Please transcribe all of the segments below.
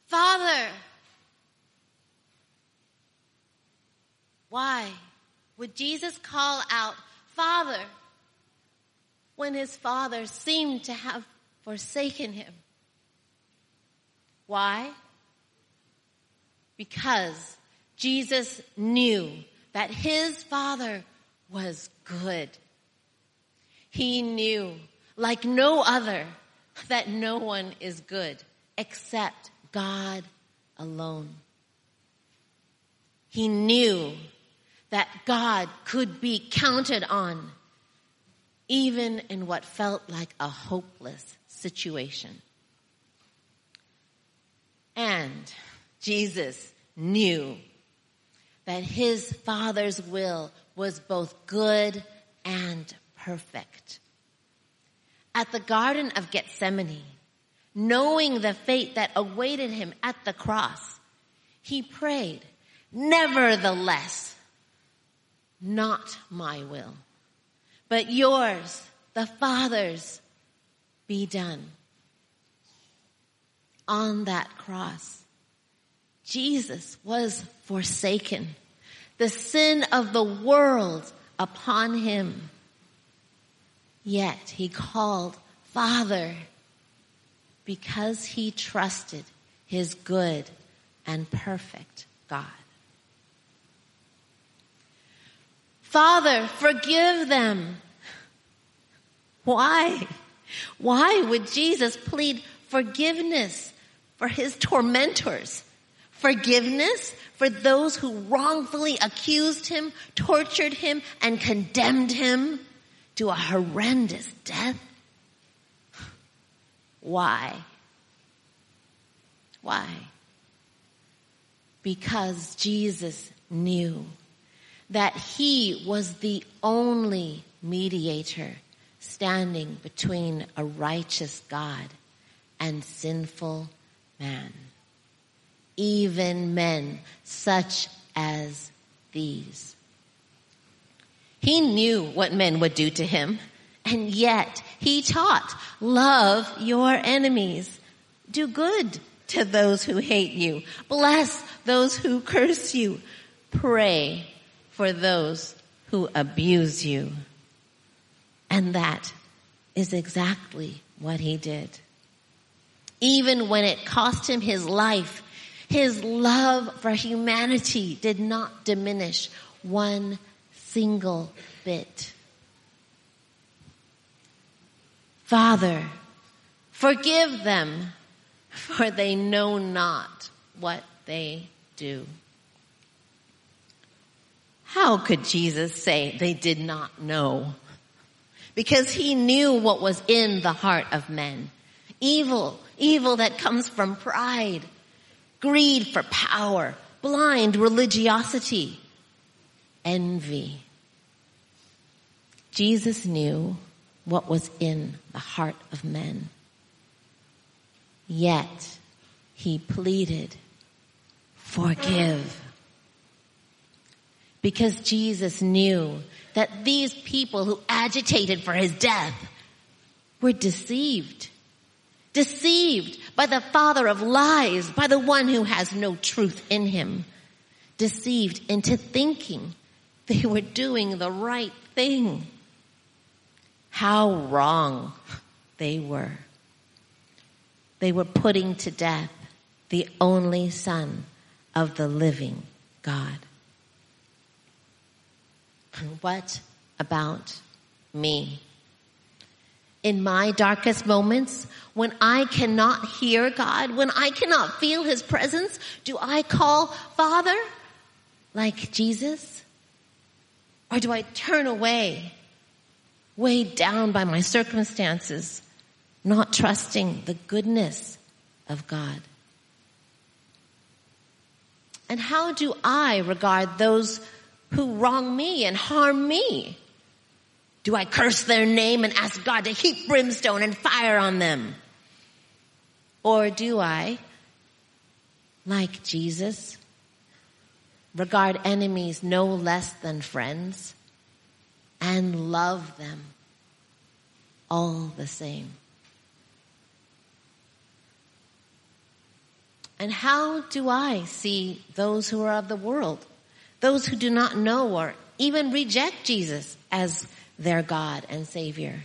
Father. Why would Jesus call out, Father, when his Father seemed to have forsaken him? Why? Because Jesus knew that his Father was good. He knew, like no other, that no one is good except God alone. He knew that God could be counted on even in what felt like a hopeless situation. And Jesus knew that his Father's will was both good and perfect. At the Garden of Gethsemane, knowing the fate that awaited him at the cross, he prayed, "Nevertheless, not my will, but yours, the Father's, be done." On that cross, Jesus was forsaken, the sin of the world upon him. Yet he called Father because he trusted his good and perfect God. Father, forgive them. Why? Why would Jesus plead forgiveness for his tormentors? Forgiveness for those who wrongfully accused him, tortured him, and condemned him to a horrendous death? Why? Why? Because Jesus knew that he was the only mediator standing between a righteous God and sinful man. Even men such as these. He knew what men would do to him, and yet he taught, love your enemies. Do good to those who hate you. Bless those who curse you. Pray for those who abuse you. And that is exactly what he did. Even when it cost him his life, his love for humanity did not diminish one single bit. Father, forgive them, for they know not what they do. How could Jesus say they did not know? Because he knew what was in the heart of men. Evil that comes from pride, greed for power, blind religiosity, envy. Jesus knew what was in the heart of men. Yet he pleaded, forgive. Because Jesus knew that these people who agitated for his death were deceived. Deceived by the father of lies, by the one who has no truth in him. Deceived into thinking they were doing the right thing. How wrong they were. They were putting to death the only Son of the living God. What about me? In my darkest moments, when I cannot hear God, when I cannot feel his presence, do I call Father like Jesus? Or do I turn away, weighed down by my circumstances, not trusting the goodness of God? And how do I regard those who wrong me and harm me? Do I curse their name and ask God to heap brimstone and fire on them? Or do I, like Jesus, regard enemies no less than friends and love them all the same? And how do I see those who are of the world, those who do not know or even reject Jesus as their God and Savior?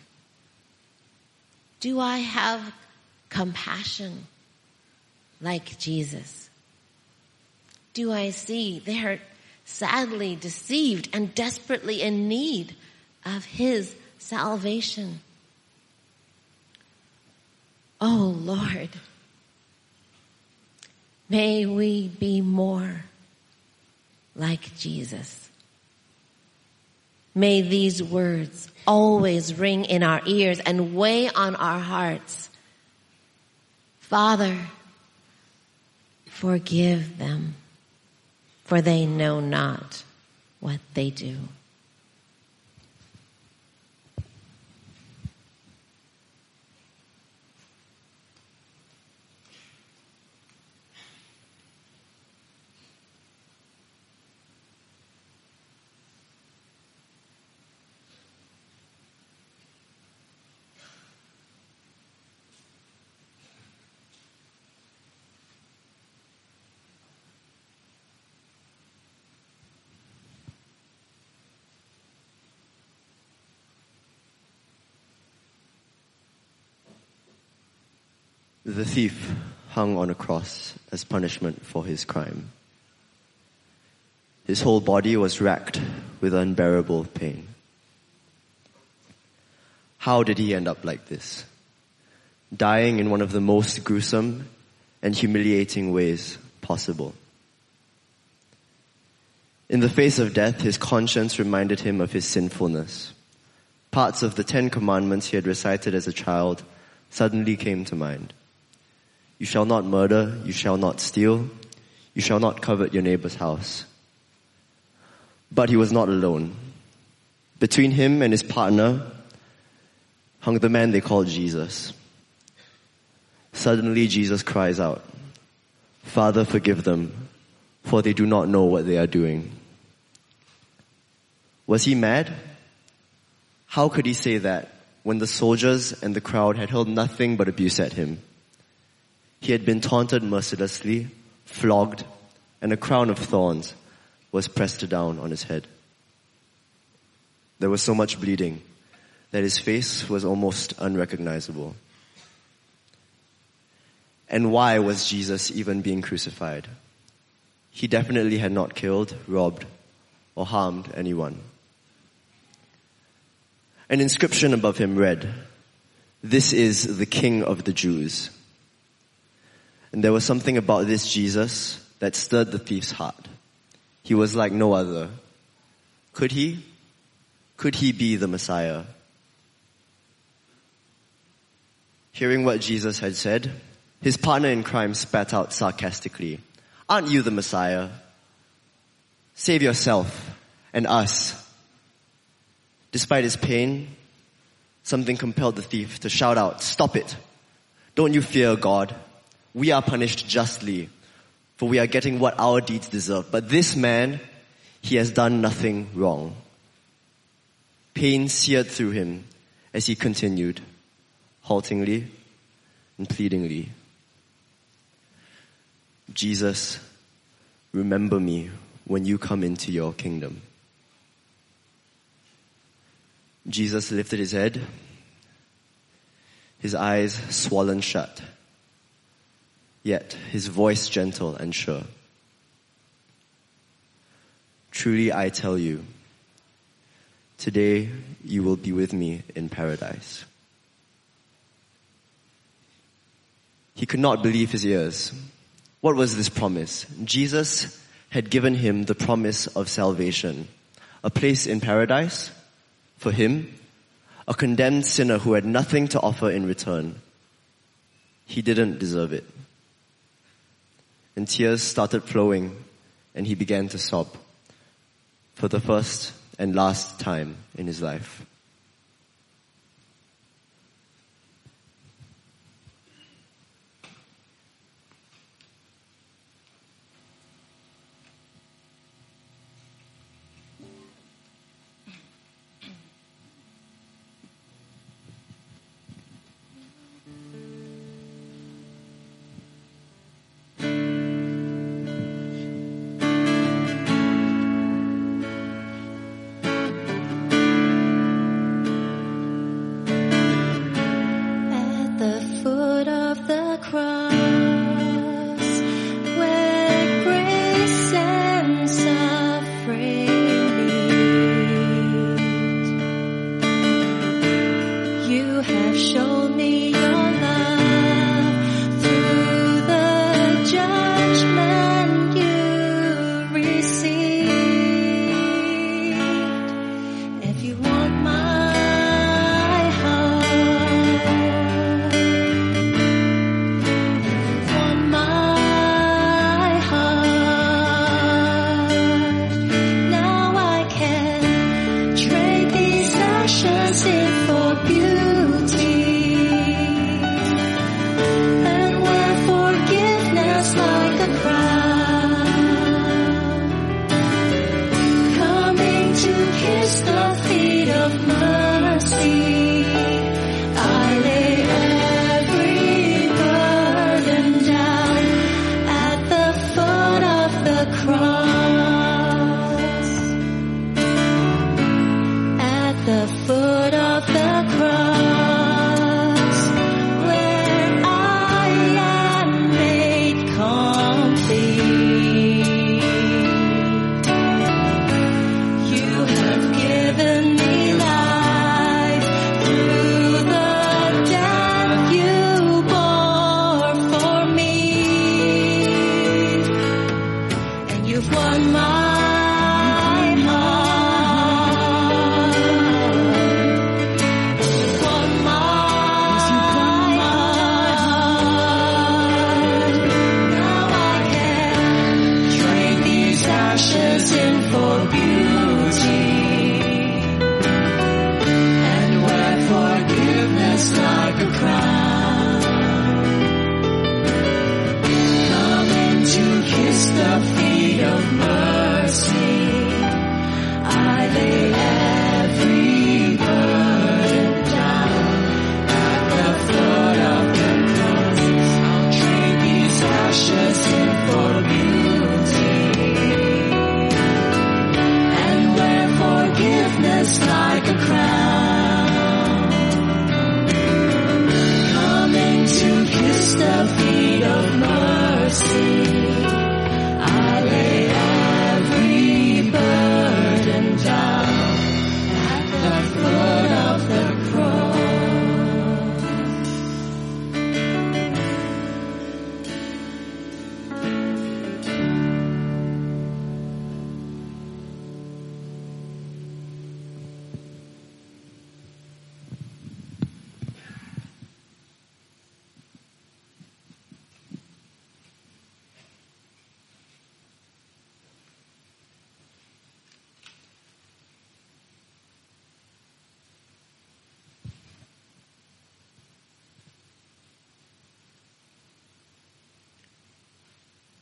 Do I have compassion like Jesus? Do I see they're sadly deceived and desperately in need of His salvation? Oh Lord, may we be more like Jesus. May these words always ring in our ears and weigh on our hearts. Father, forgive them, for they know not what they do. The thief hung on a cross as punishment for his crime. His whole body was racked with unbearable pain. How did he end up like this? Dying in one of the most gruesome and humiliating ways possible. In the face of death, his conscience reminded him of his sinfulness. Parts of the 10 Commandments he had recited as a child suddenly came to mind. You shall not murder, you shall not steal, you shall not covet your neighbor's house. But he was not alone. Between him and his partner hung the man they called Jesus. Suddenly Jesus cries out, Father, forgive them, for they do not know what they are doing. Was he mad? How could he say that when the soldiers and the crowd had hurled nothing but abuse at him? He had been taunted mercilessly, flogged, and a crown of thorns was pressed down on his head. There was so much bleeding that his face was almost unrecognizable. And why was Jesus even being crucified? He definitely had not killed, robbed, or harmed anyone. An inscription above him read, "This is the King of the Jews." And there was something about this Jesus that stirred the thief's heart. He was like no other. Could he? Could he be the Messiah? Hearing what Jesus had said, his partner in crime spat out sarcastically, "Aren't you the Messiah? Save yourself and us." Despite his pain, something compelled the thief to shout out, "Stop it! Don't you fear God? We are punished justly, for we are getting what our deeds deserve. But this man, he has done nothing wrong." Pain seared through him as he continued, haltingly and pleadingly, "Jesus, remember me when you come into your kingdom." Jesus lifted his head, his eyes swollen shut, yet his voice gentle and sure. "Truly I tell you, today you will be with me in paradise." He could not believe his ears. What was this promise? Jesus had given him the promise of salvation, a place in paradise for him, a condemned sinner who had nothing to offer in return. He didn't deserve it. And tears started flowing, and he began to sob for the first and last time in his life.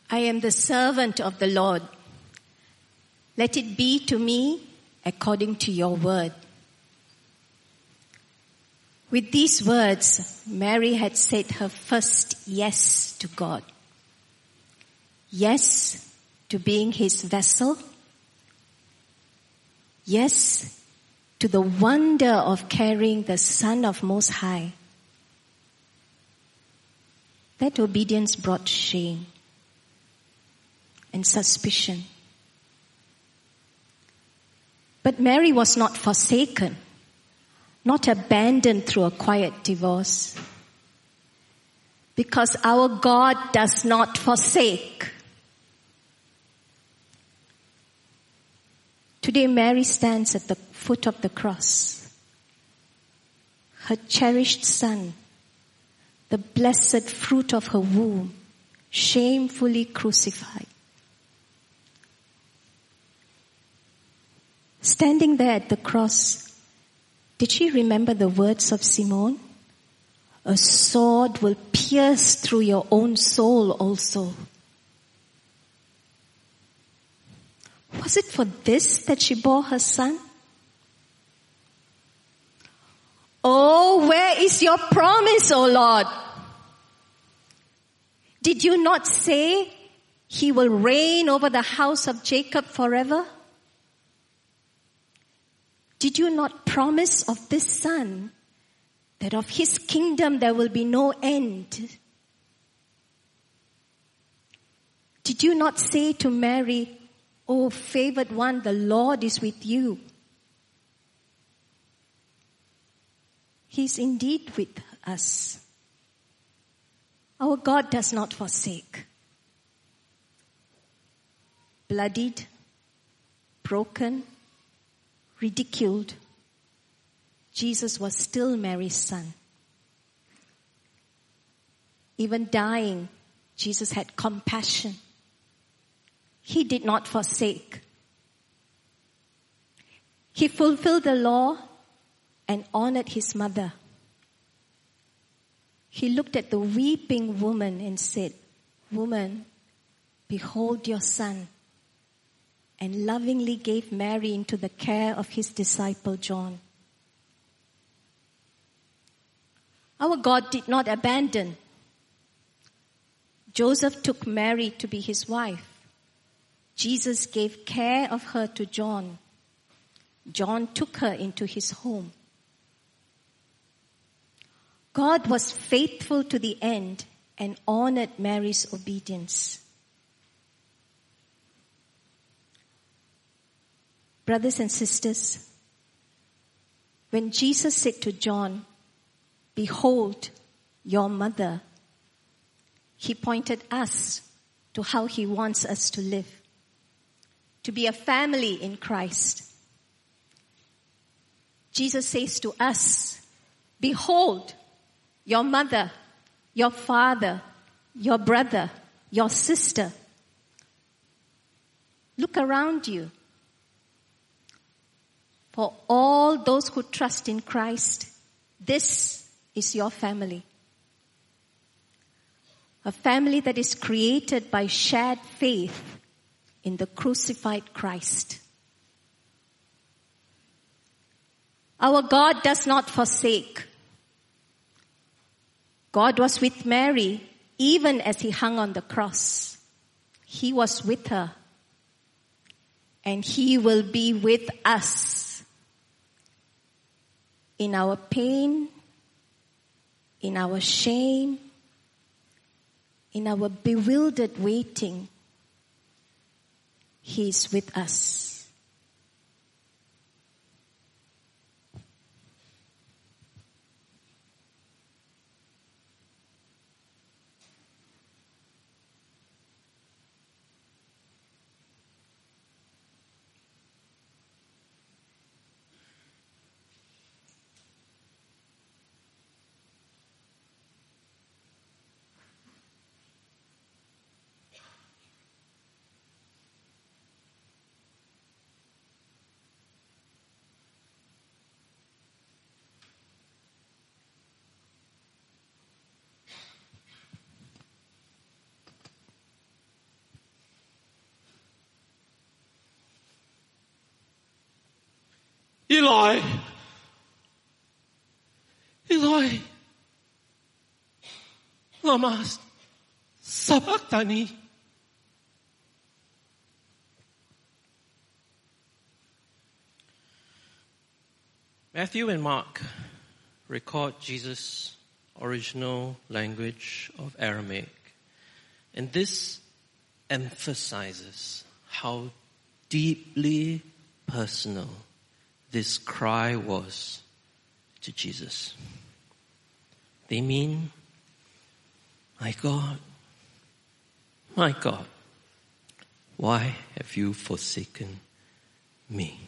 I am the servant of the Lord. Let it be to me according to your word. With these words, Mary had said her first yes to God. Yes to being his vessel. Yes to the wonder of carrying the Son of Most High. That obedience brought shame and suspicion. But Mary was not forsaken, not abandoned through a quiet divorce. Because our God does not forsake. Today Mary stands at the foot of the cross. Her cherished son, the blessed fruit of her womb, shamefully crucified. Standing there at the cross, did she remember the words of Simone? A sword will pierce through your own soul also. Was it for this that she bore her son? Oh, where is your promise, O Lord? Did you not say he will reign over the house of Jacob forever? Did you not promise of this son that of his kingdom there will be no end? Did you not say to Mary, O favored one, the Lord is with you? He is indeed with us. Our God does not forsake. Bloodied, broken, ridiculed, Jesus was still Mary's son. Even dying, Jesus had compassion. He did not forsake. He fulfilled the law and honored his mother. He looked at the weeping woman and said, Woman, behold your son. And lovingly gave Mary into the care of his disciple John. Our God did not abandon. Joseph took Mary to be his wife. Jesus gave care of her to John. John took her into his home. God was faithful to the end and honored Mary's obedience. Brothers and sisters, when Jesus said to John, Behold your mother, he pointed us to how he wants us to live, to be a family in Christ. Jesus says to us, Behold your mother, your father, your brother, your sister. Look around you. For all those who trust in Christ, this is your family. A family that is created by shared faith in the crucified Christ. Our God does not forsake. God was with Mary even as he hung on the cross. He was with her. And he will be with us. In our pain, in our shame, in our bewildered waiting, he is with us. Eloi, Eloi, lama sabachthani. Matthew and Mark record Jesus' original language of Aramaic, and this emphasizes how deeply personal this cry was to Jesus. They mean, my God, why have you forsaken me?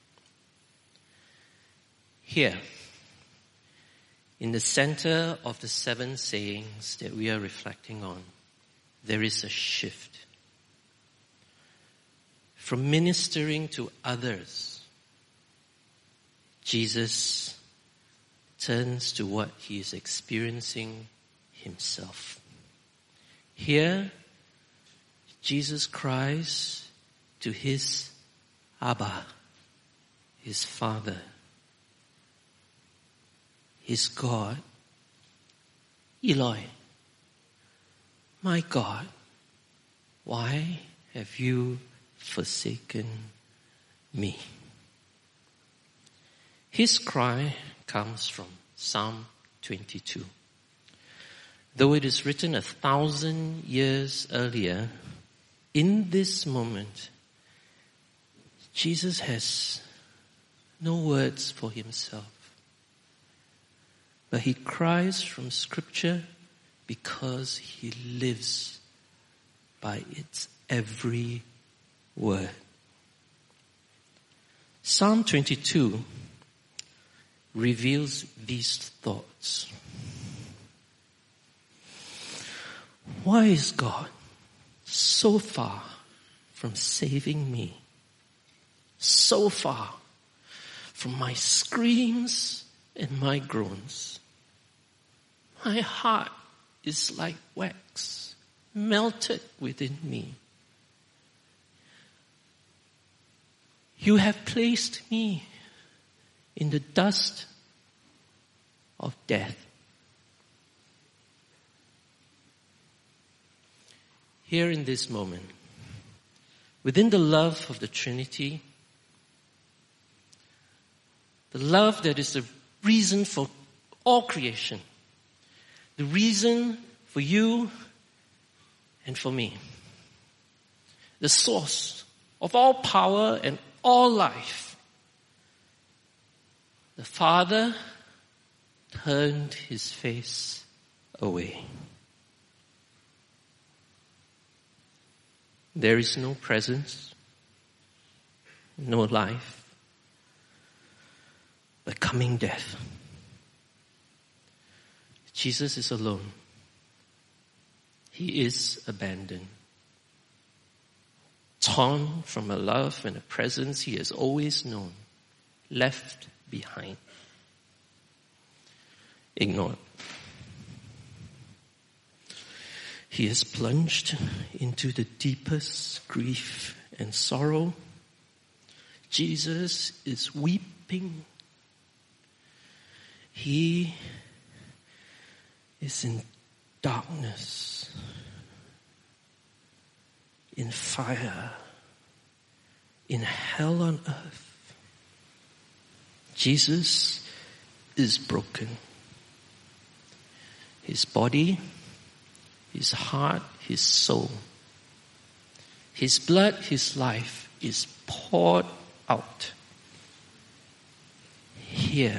Here, in the center of the 7 sayings that we are reflecting on, there is a shift. From ministering to others, Jesus turns to what he is experiencing himself. Here, Jesus cries to his Abba, his Father, his God. Eloi, my God, why have you forsaken me? His cry comes from Psalm 22. Though it is written 1,000 years earlier, in this moment, Jesus has no words for himself. But he cries from Scripture because he lives by its every word. Psalm 22 reveals these thoughts. Why is God so far from saving me? So far from my screams and my groans? My heart is like wax, melted within me. You have placed me in the dust of death. Here in this moment, within the love of the Trinity, the love that is the reason for all creation, the reason for you and for me, the source of all power and all life, the Father turned his face away. There is no presence, no life, but coming death. Jesus is alone. He is abandoned. Torn from a love and a presence he has always known. Left behind. Ignored. He is plunged into the deepest grief and sorrow. Jesus is weeping. He is in darkness, in fire, in hell on earth. Jesus is broken. His body, his heart, his soul, his blood, his life is poured out. Here,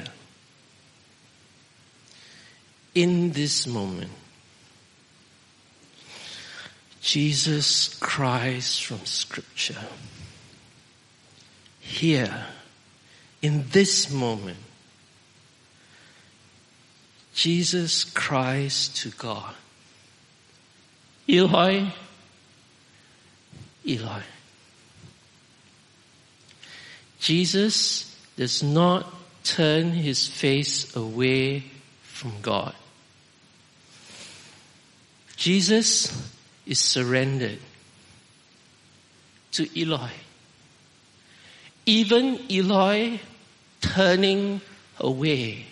in this moment, Jesus cries from Scripture. Here, in this moment, Jesus cries to God, Eloi, Eloi. Jesus does not turn his face away from God. Jesus is surrendered to Eloi. Even Eloi, turning away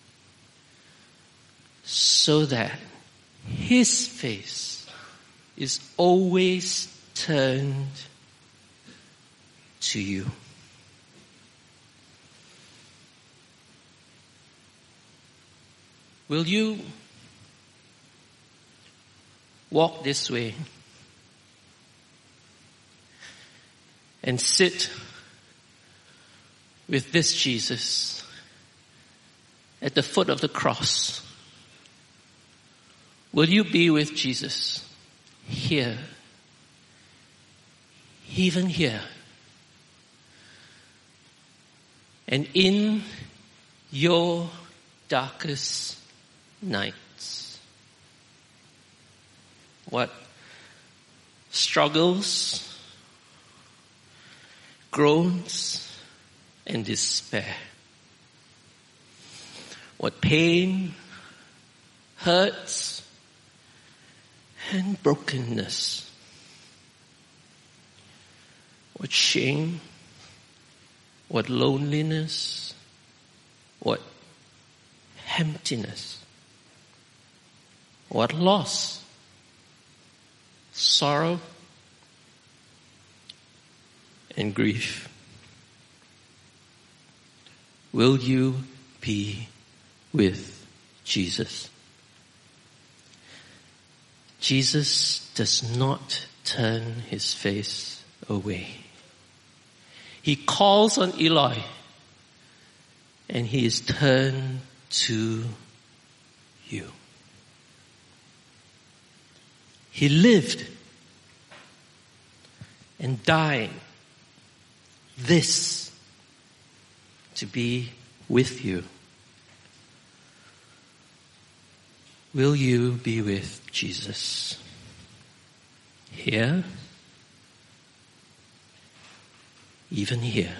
so that His face is always turned to you. Will you walk this way and sit with this Jesus at the foot of the cross? Will you be with Jesus here, even here, and in your darkest nights? What struggles, groans, and despair? What pain, hurts, and brokenness? What shame, what loneliness, what emptiness, what loss, sorrow, and grief? Will you be with Jesus? Jesus does not turn His face away. He calls on Eloi, and He is turned to you. He lived and died this to be with you. Will you be with Jesus here, even here?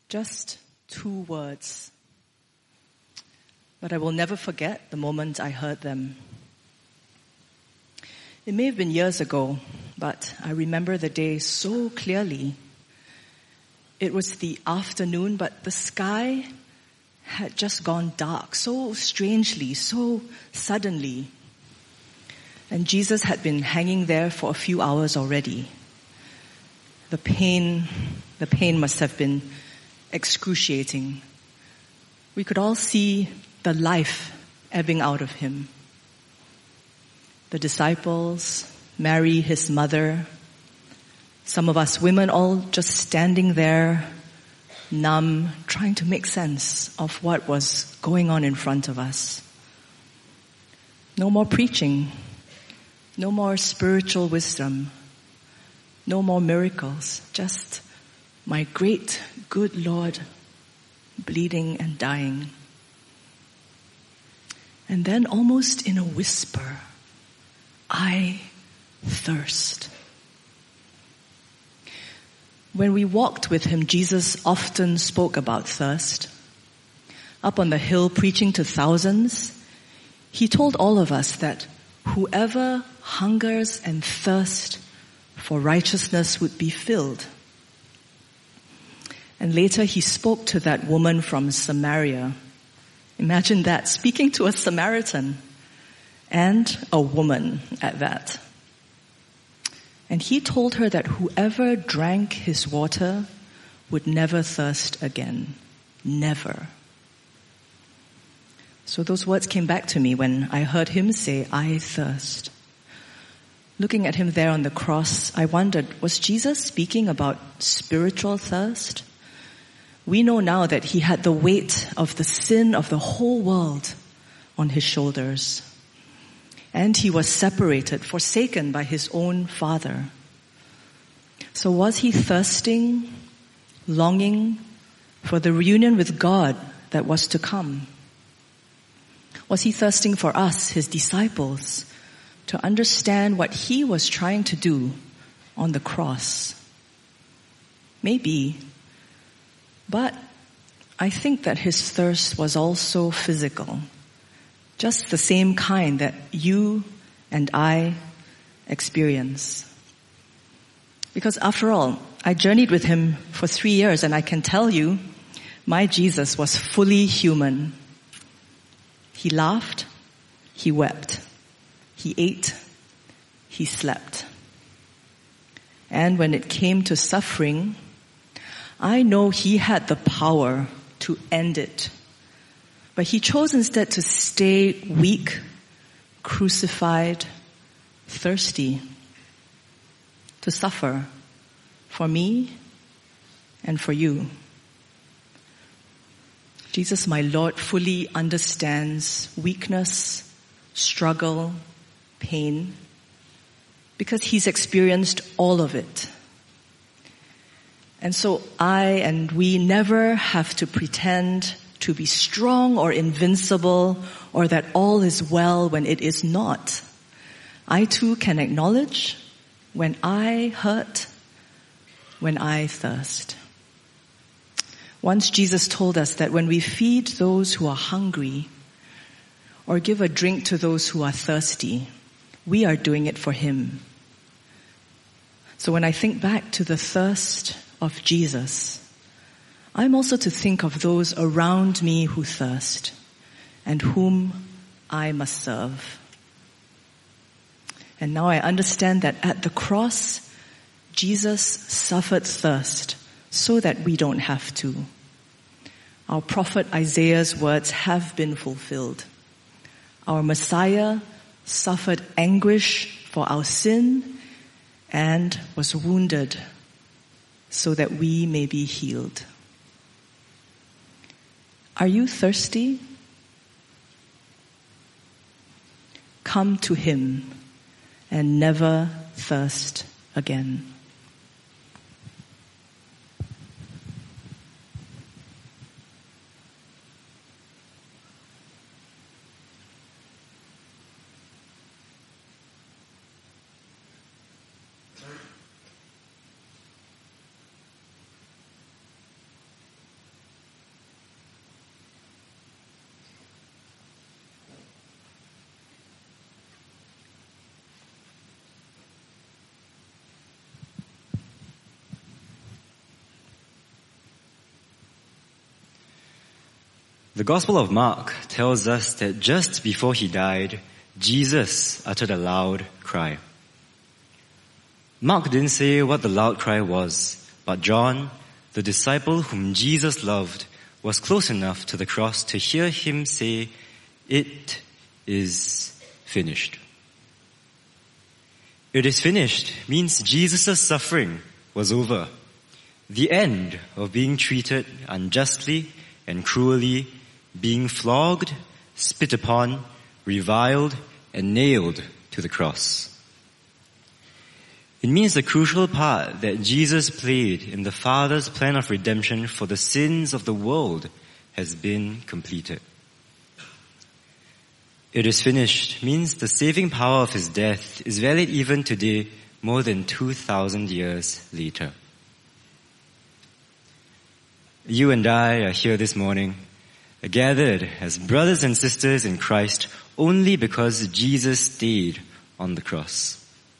Just 2 words. But I will never forget the moment I heard them. It may have been years ago, but I remember the day so clearly. It was the afternoon, but the sky had just gone dark, so strangely, so suddenly. And Jesus had been hanging there for a few hours already. The pain must have been excruciating. We could all see the life ebbing out of him. The disciples, Mary, his mother, some of us women all just standing there, numb, trying to make sense of what was going on in front of us. No more preaching, no more spiritual wisdom, no more miracles, just my great, good Lord bleeding and dying. And then almost in a whisper, I thirst. When we walked with him, Jesus often spoke about thirst. Up on the hill preaching to thousands, he told all of us that whoever hungers and thirsts for righteousness would be filled. And later he spoke to that woman from Samaria. Imagine that, speaking to a Samaritan and a woman at that. And he told her that whoever drank his water would never thirst again. Never. So those words came back to me when I heard him say, I thirst. Looking at him there on the cross, I wondered, was Jesus speaking about spiritual thirst? We know now that he had the weight of the sin of the whole world on his shoulders. And he was separated, forsaken by his own Father. So was he thirsting, longing for the reunion with God that was to come? Was he thirsting for us, his disciples, to understand what he was trying to do on the cross? Maybe. But I think that his thirst was also physical. Just the same kind that you and I experience. Because after all, I journeyed with him for 3 years, and I can tell you, my Jesus was fully human. He laughed, he wept, he ate, he slept. And when it came to suffering, I know he had the power to end it. But he chose instead to stay weak, crucified, thirsty, to suffer for me and for you. Jesus, my Lord, fully understands weakness, struggle, pain, because he's experienced all of it. And so I and we never have to pretend to be strong or invincible or that all is well when it is not. I too can acknowledge when I hurt, when I thirst. Once Jesus told us that when we feed those who are hungry or give a drink to those who are thirsty, we are doing it for him. So when I think back to the thirst of Jesus, I'm also to think of those around me who thirst and whom I must serve. And now I understand that at the cross, Jesus suffered thirst so that we don't have to. Our prophet Isaiah's words have been fulfilled. Our Messiah suffered anguish for our sin and was wounded so that we may be healed. Are you thirsty? Come to him and never thirst again. The Gospel of Mark tells us that just before he died, Jesus uttered a loud cry. Mark didn't say what the loud cry was, but John, the disciple whom Jesus loved, was close enough to the cross to hear him say, "It is finished." It is finished means Jesus' suffering was over. The end of being treated unjustly and cruelly, being flogged, spit upon, reviled, and nailed to the cross. It means the crucial part that Jesus played in the Father's plan of redemption for the sins of the world has been completed. It is finished means the saving power of his death is valid even today, more than 2,000 years later. You and I are here this morning, gathered as brothers and sisters in Christ only because Jesus stayed on the cross.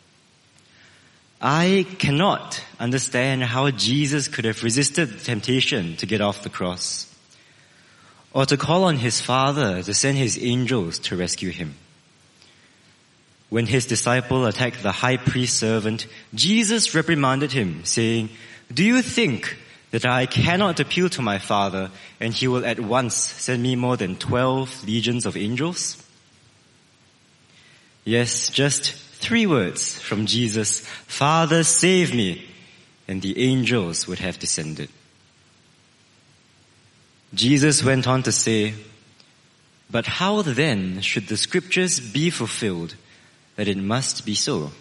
I cannot understand how Jesus could have resisted the temptation to get off the cross, or to call on his Father to send his angels to rescue him. When his disciple attacked the high priest's servant, Jesus reprimanded him, saying, "Do you think that I cannot appeal to my Father and he will at once send me more than 12 legions of angels?" Yes, just 3 words from Jesus, "Father, save me," and the angels would have descended. Jesus went on to say, "But how then should the scriptures be fulfilled that it must be so?"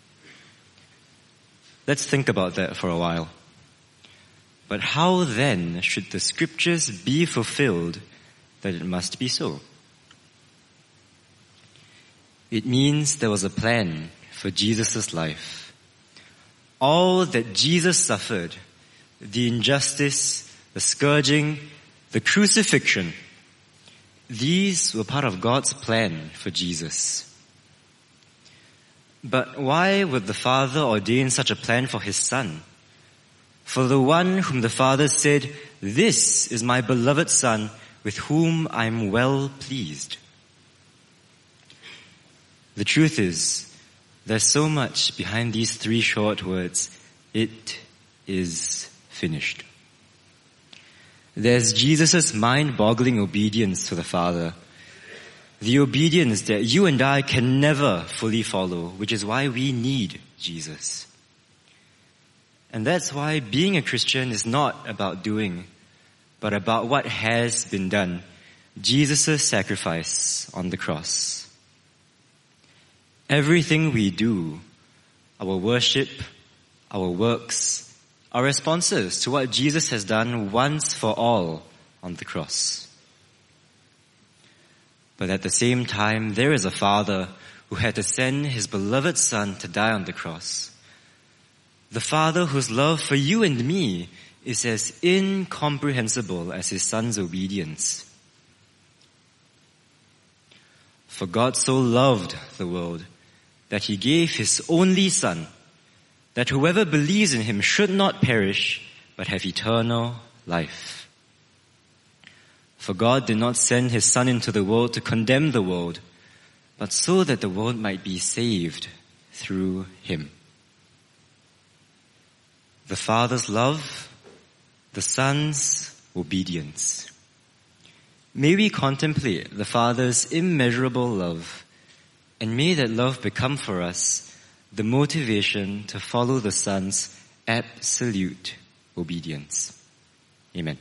Let's think about that for a while. But how then should the scriptures be fulfilled that it must be so? It means there was a plan for Jesus' life. All that Jesus suffered, the injustice, the scourging, the crucifixion, these were part of God's plan for Jesus. But why would the Father ordain such a plan for his Son? For the one whom the Father said, "This is my beloved Son, with whom I am well pleased." The truth is, there's so much behind these 3 short words, "It is finished." There's Jesus' mind-boggling obedience to the Father, the obedience that you and I can never fully follow, which is why we need Jesus. And that's why being a Christian is not about doing, but about what has been done, Jesus' sacrifice on the cross. Everything we do, our worship, our works, are responses to what Jesus has done once for all on the cross. But at the same time, there is a Father who had to send his beloved Son to die on the cross. The Father whose love for you and me is as incomprehensible as his Son's obedience. For God so loved the world that he gave his only Son, that whoever believes in him should not perish, but have eternal life. For God did not send his Son into the world to condemn the world, but so that the world might be saved through him. The Father's love, the Son's obedience. May we contemplate the Father's immeasurable love, and may that love become for us the motivation to follow the Son's absolute obedience. Amen.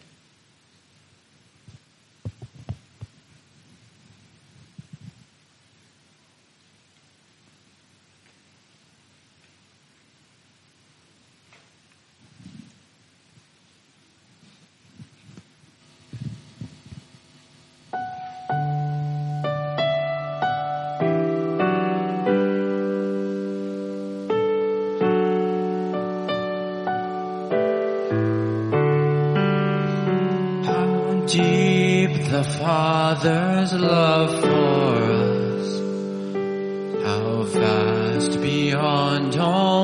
The Father's love for us, how vast beyond all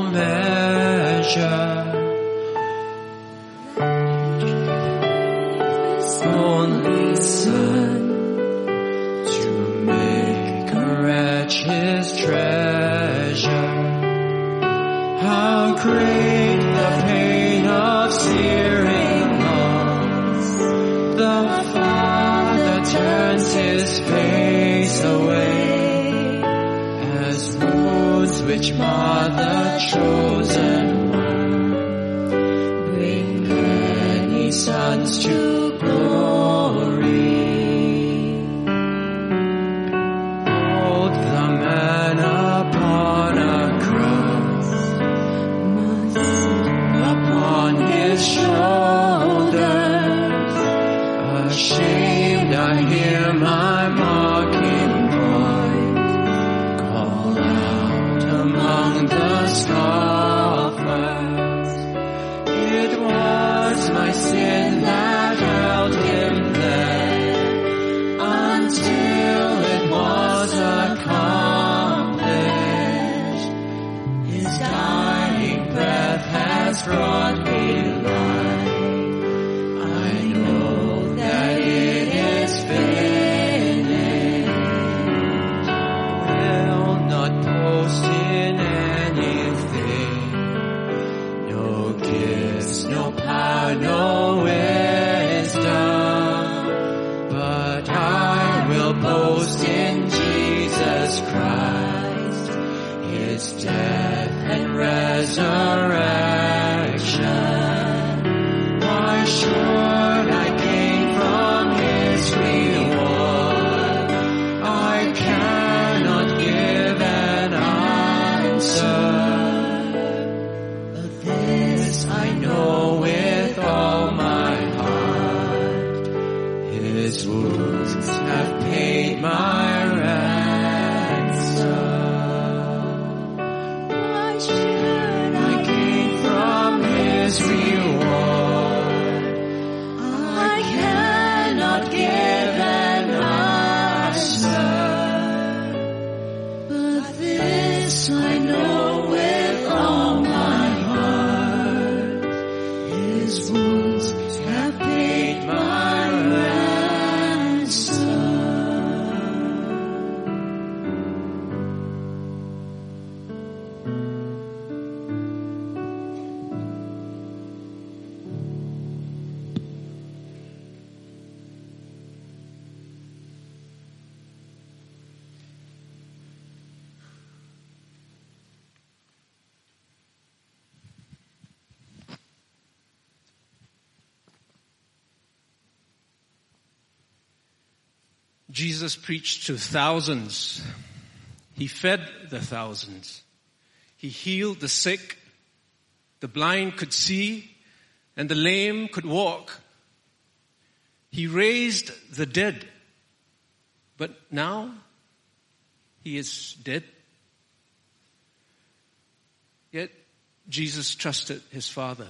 measure. Only His Son to make a wretch His treasure. How great the pain of searing loss! The Father turns His face away as wounds which mar the chosen one bring many sons to glory. Hold the man upon a cross, upon His shoulders. Ashamed I hear my mocking voice call out among the scoffers. It was my sin that held Him there until it was accomplished. His dying breath has brought me life. I know that it is finished. Will not boast in anything, no gifts, no power, no wisdom, but I will boast in Jesus Christ, His death and resurrection. Why should I gain from His reward? I cannot give an answer, but this I know with all my heart: His wounds have paid my ransom. Why should I gain from His reward? I cannot give an answer, but this I know with all my heart: His wounds have paid my ransom. Jesus preached to thousands. He fed the thousands. He healed the sick. The blind could see, and the lame could walk. He raised the dead. But now, He is dead. Yet, Jesus trusted His Father.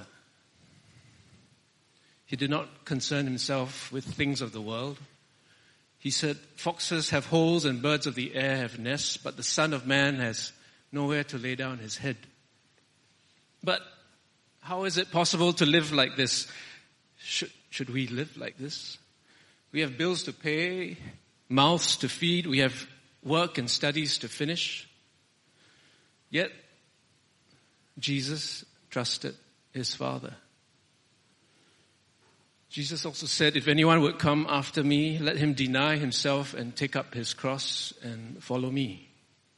He did not concern Himself with things of the world. He said, foxes have holes and birds of the air have nests, but the Son of Man has nowhere to lay down His head. But how is it possible to live like this? Should we live like this? We have bills to pay, mouths to feed, we have work and studies to finish. Yet, Jesus trusted His Father. Jesus also said, if anyone would come after me, let him deny himself and take up his cross and follow me.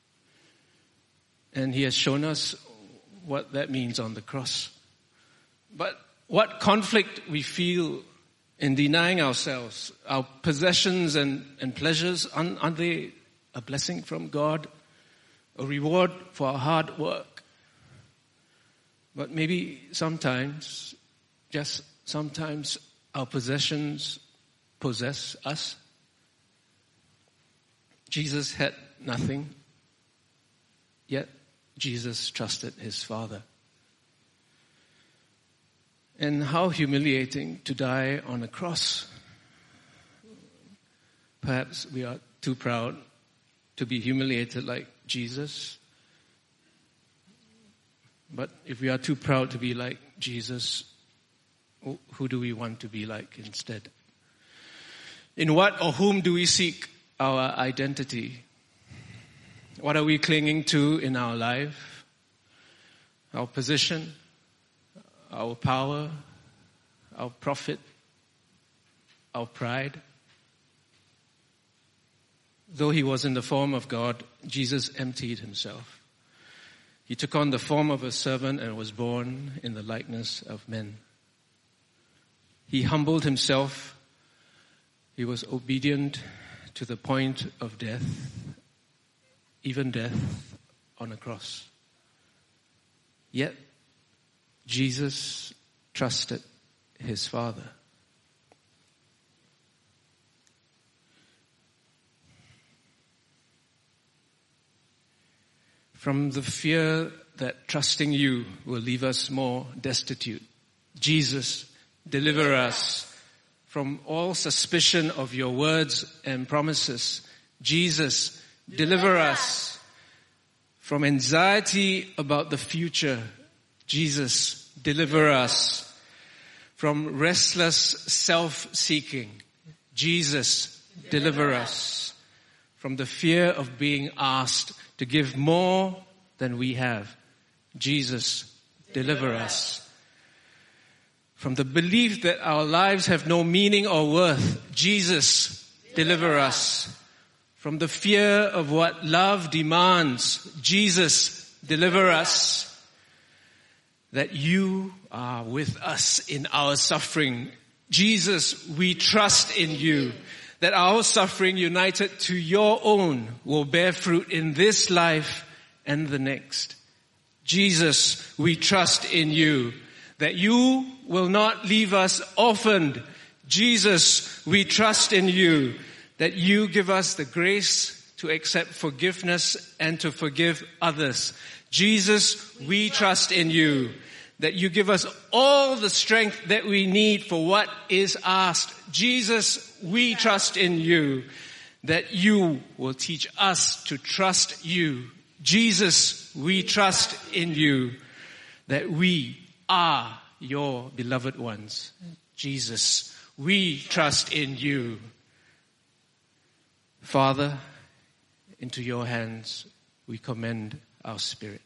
And He has shown us what that means on the cross. But what conflict we feel in denying ourselves, our possessions and pleasures, aren't they a blessing from God? A reward for our hard work? But maybe sometimes, just sometimes, our possessions possess us. Jesus had nothing, yet Jesus trusted His Father. And how humiliating to die on a cross. Perhaps we are too proud to be humiliated like Jesus. But if we are too proud to be like Jesus, who do we want to be like instead? In what or whom do we seek our identity? What are we clinging to in our life? Our position, our power, our profit, our pride. Though he was in the form of God, Jesus emptied himself. He took on the form of a servant and was born in the likeness of men. He humbled himself. He was obedient to the point of death, even death on a cross. Yet, Jesus trusted his Father. From the fear that trusting you will leave us more destitute, Jesus, deliver us from all suspicion of your words and promises. Jesus, deliver us from anxiety about the future. Jesus, deliver us from restless self-seeking. Jesus, deliver us from the fear of being asked to give more than we have. Jesus, deliver us from the belief that our lives have no meaning or worth. Jesus, deliver us from the fear of what love demands. Jesus, deliver us that you are with us in our suffering. Jesus, we trust in you that our suffering united to your own will bear fruit in this life and the next. Jesus, we trust in you that you will not leave us orphaned. Jesus, we trust in you that you give us the grace to accept forgiveness and to forgive others. Jesus, we trust in you that you give us all the strength that we need for what is asked. Jesus, we trust in you that you will teach us to trust you. Jesus, we trust in you that we are your beloved ones. Jesus, we trust in you. Father, into your hands we commend our spirit.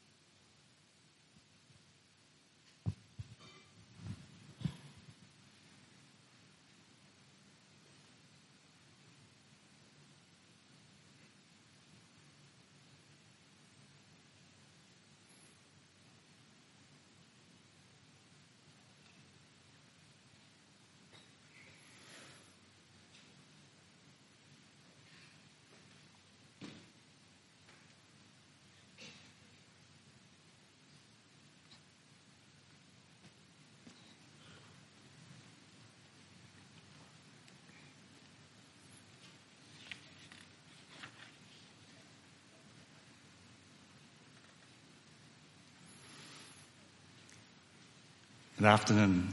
Good afternoon.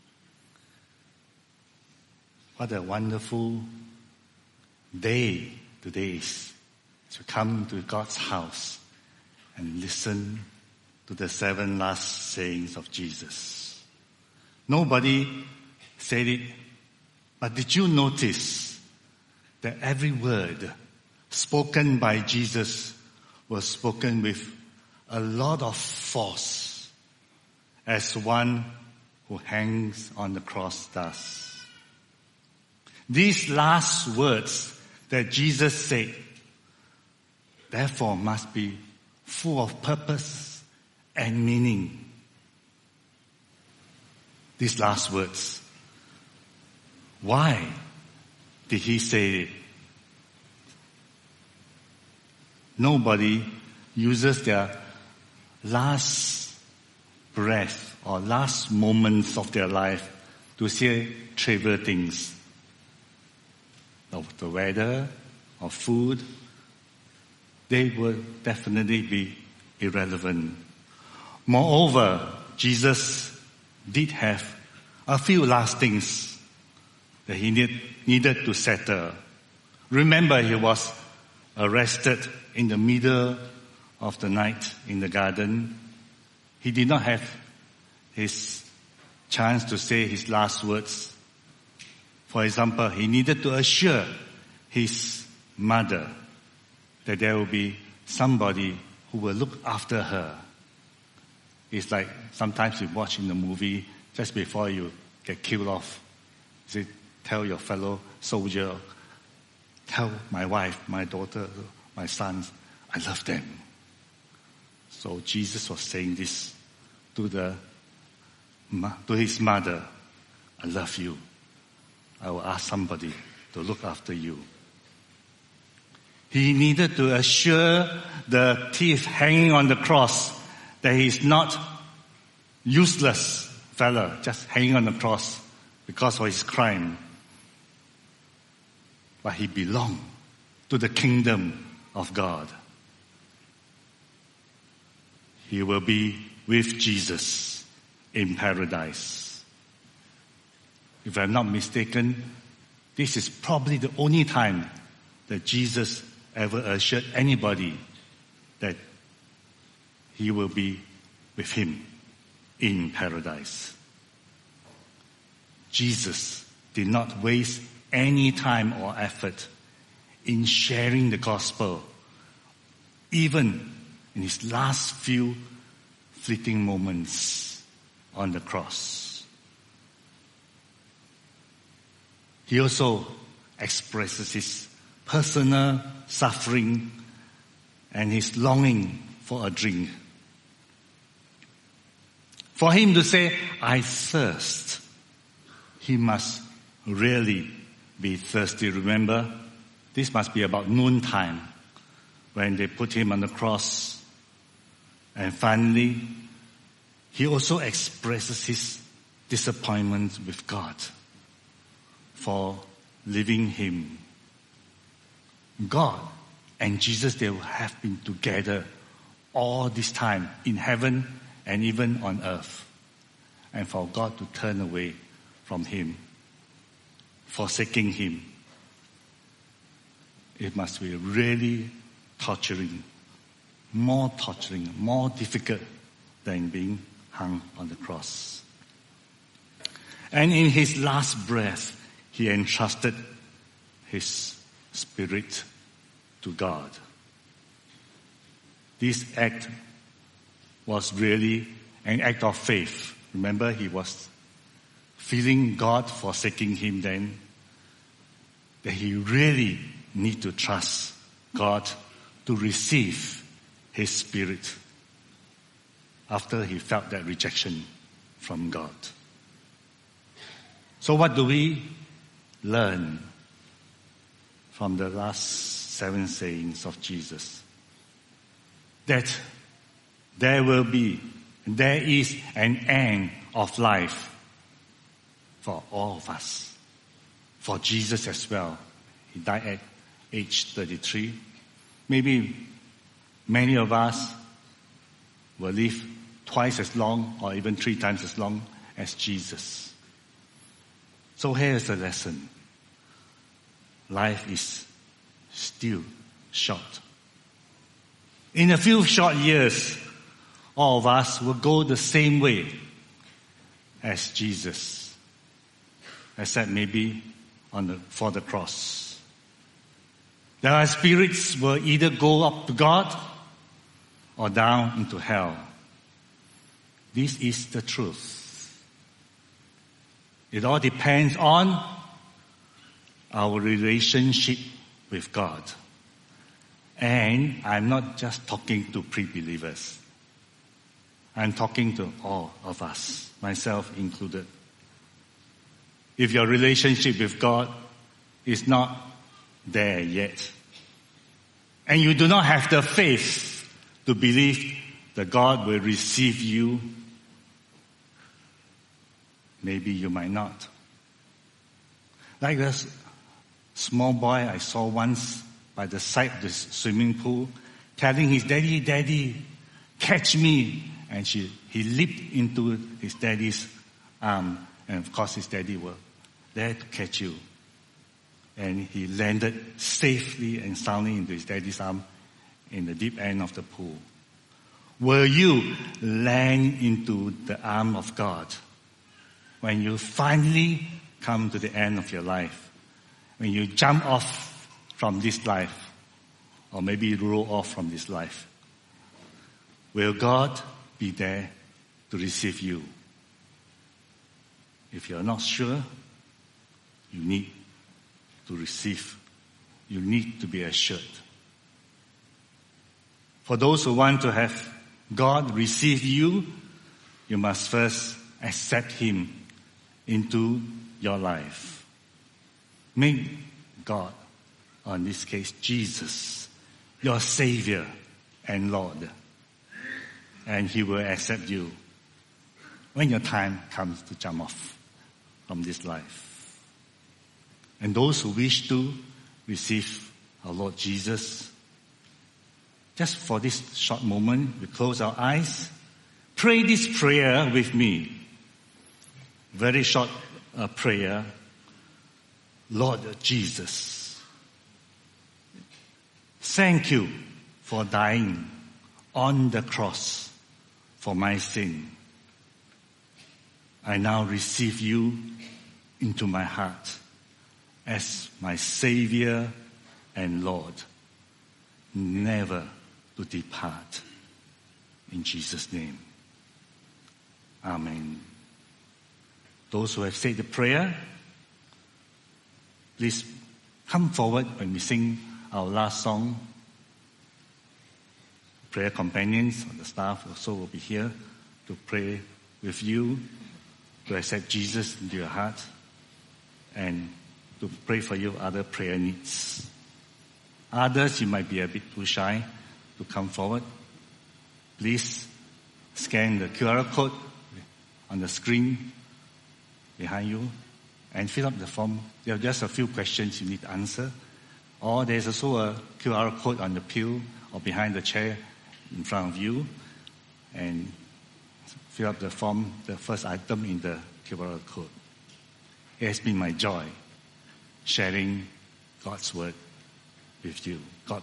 What a wonderful day today is to come to God's house and listen to the 7 last sayings of Jesus. Nobody said it, but did you notice that every word spoken by Jesus was spoken with a lot of force, as one who hangs on the cross does? These last words that Jesus said, therefore, must be full of purpose and meaning. These last words. Why did he say it? Nobody uses their last breath or last moments of their life to say trivial things. Of the weather, or food, they will definitely be irrelevant. Moreover, Jesus did have a few last things that he needed to settle. Remember, he was arrested in the middle of the night in the garden. He did not have his chance to say his last words For example, he needed to assure his mother that there will be somebody who will look after her. It's like sometimes you watch in the movie just before you get killed off. You say, tell your fellow soldier, tell my wife, my daughter, my sons, I love them. So Jesus was saying this to his mother, I love you. I will ask somebody to look after you. He needed to assure the thief hanging on the cross that he's not useless fella just hanging on the cross because of his crime. But he belonged to the kingdom of God. He will be with Jesus in paradise. If I'm not mistaken, this is probably the only time that Jesus ever assured anybody that he will be with him in paradise. Jesus did not waste any time or effort in sharing the gospel, even in his last few fleeting moments on the cross. He also expresses his personal suffering and his longing for a drink. For him to say, I thirst, he must really be thirsty. Remember, this must be about noontime when they put him on the cross. And finally, he also expresses his disappointment with God for leaving him. God and Jesus, they have been together all this time in heaven and even on earth. And for God to turn away from him, forsaking him, it must be really torturing, more difficult than being hung on the cross. And in his last breath, he entrusted his spirit to God. This act was really an act of faith. Remember, he was feeling God forsaking him then, that he really need to trust God to receive his spirit after he felt that rejection from God. So what do we learn from the last 7 sayings of Jesus? That there is an end of life for all of us. For Jesus as well. He died at age 33. Maybe many of us will live twice as long or even 3 times as long as Jesus. So here's the lesson. Life is still short. In a few short years, all of us will go the same way as Jesus, except maybe for the cross. There are spirits will either go up to God or down into hell. This is the truth. It all depends on our relationship with God. And I'm not just talking to pre-believers. I'm talking to all of us, myself included. If your relationship with God is not there yet, and you do not have the faith to believe that God will receive you, maybe you might not. Like this small boy I saw once by the side of the swimming pool, telling his daddy, "Daddy, catch me." And he leaped into his daddy's arm. And of course his daddy was there to catch you. And he landed safely and soundly into his daddy's arm in the deep end of the pool. Will you land into the arm of God when you finally come to the end of your life, when you jump off from this life, or maybe roll off from this life, will God be there to receive you? If you're not sure, you need to receive. You need to be assured. For those who want to have God receive you, you must first accept Him into your life. Make God, or in this case Jesus, your Savior and Lord. And He will accept you when your time comes to jump off from this life. And those who wish to receive our Lord Jesus, just for this short moment, we close our eyes. Pray this prayer with me. Very short prayer. Lord Jesus, thank you for dying on the cross for my sin. I now receive you into my heart as my Savior and Lord, never to depart. In Jesus' name. Amen. Those who have said the prayer, please come forward when we sing our last song. Prayer companions or the staff also will be here to pray with you, to accept Jesus into your heart, and to pray for your other prayer needs. Others, you might be a bit too shy to come forward. Please scan the QR code on the screen behind you and fill up the form. There are just a few questions you need to answer. Or there's also a QR code on the pew or behind the chair in front of you. And fill up the form, the first item in the QR code. It has been my joy sharing God's word with you. God